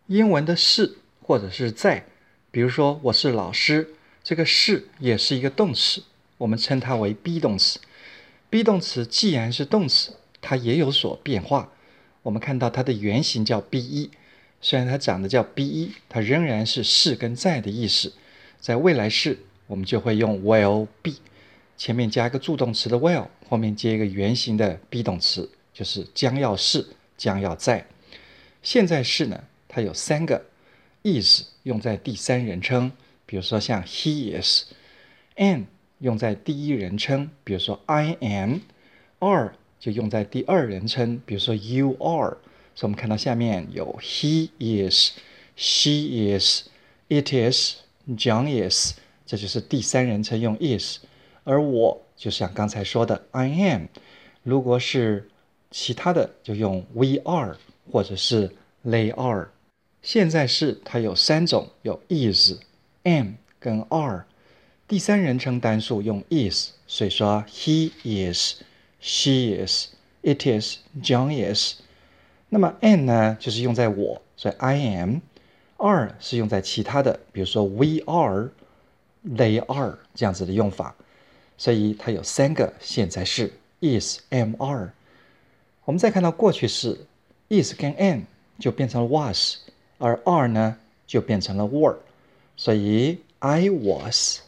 英文的是或者是在，比如说我是老师，这个是也是一个动词，我们称它为 be 动词。be 动词既然是动词，它也有所变化。我们看到它的原型叫 be， 虽然它长得叫 be， 它仍然是是跟在的意思。在未来式我们就会用 will be， 前面加一个助动词的 will， 后面接一个原型的 be 动词，就是将要是，将要在。现在式呢，它有3个 is 用在第三人称，比如说像 he is， am 用在第一人称，比如说 I am， are 就用在第二人称，比如说 you are。所以我们看到下面有 he is， she is， it is， John is， 这就是第三人称用 is。而我就像刚才说的 I am， 如果是其他的就用 we are 或者是 they are。 现在式它有3种，有 is、am 跟 are。 第三人称单数用 is， 所以说 he is， she is， it is， John is。 那么 am 呢就是用在我，所以 I am。 are 是用在其他的，比如说 we are， they are 这样子的用法。所以它有3个现在式 is am are。 我们再看到过去式 is 跟 am 就变成了 was， 而 are 呢就变成了 were。 所以 I was，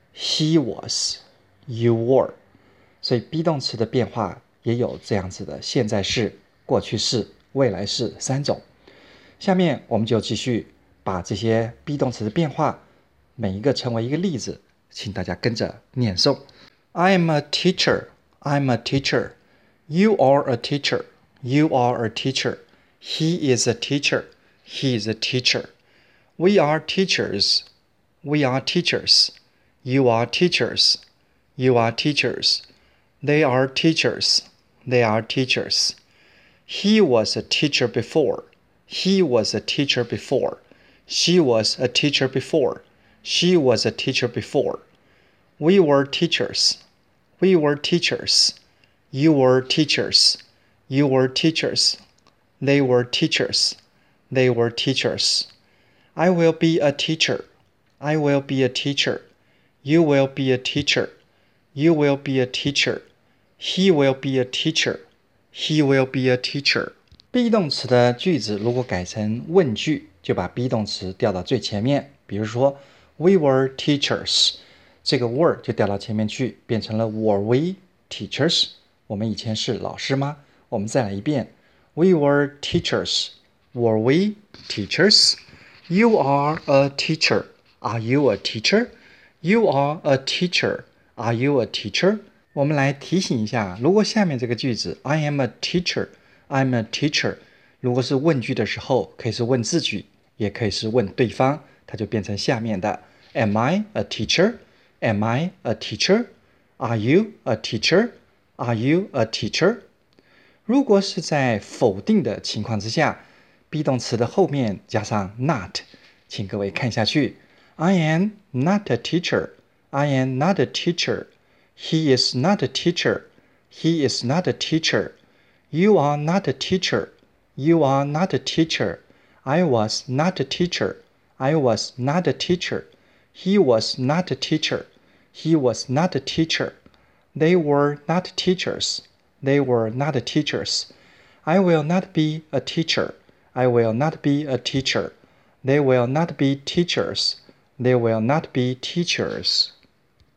he was， you were。 所以 be 动词的变化也有这样子的现在式、过去式、未来式3种。下面我们就继续把这些 be 动词的变化每一个成为一个例子，请大家跟着念诵。I am a teacher. I'm a teacher. You are a teacher. You are a teacher. He is a teacher. He is a teacher. We are teachers. We are teachers. You are teachers. You are teachers. They are teachers. They are teachers. He was a teacher before. He was a teacher before. She was a teacher before. She was a teacher before. We were teachers. We were teachers. You were teachers. You were teachers. They were teachers. They were teachers. I will be a teacher. I will be a teacher. You will be a teacher. You will be a teacher. He will be a teacher. He will be a teacher. be 动词的句子如果改成问句，就把 be 动词调到最前面。比如说 We were teachers， 这个 were 就调到前面去，变成了 Were we teachers？ 我们以前是老师吗？我们再来一遍 We were teachers. Were we teachers? You are a teacher. Are you a teacher? You are a teacher. Are you a teacher? 我们来提醒一下，如果下面这个句子 I am a teacher, I'm a teacher， 如果是问句的时候，可以是问自己，也可以是问对方，它就变成下面的 Am I a teacher? Am I a teacher? Are you a teacher? Are you a teacher? 如果是在否定的情况之下， be 动词的后面加上 not， 请各位看下去 I am not a teacher. I am not a teacher. He is not a teacher. He is not a teacher. You are not a teacher. You are not a teacher. I was not a teacher. I was not a teacher. He was not a teacher. He was not a teacher. They were not teachers. They were not teachers. I will not be a teacher. I will not be a teacher. They will not be teachers. They will not be teachers.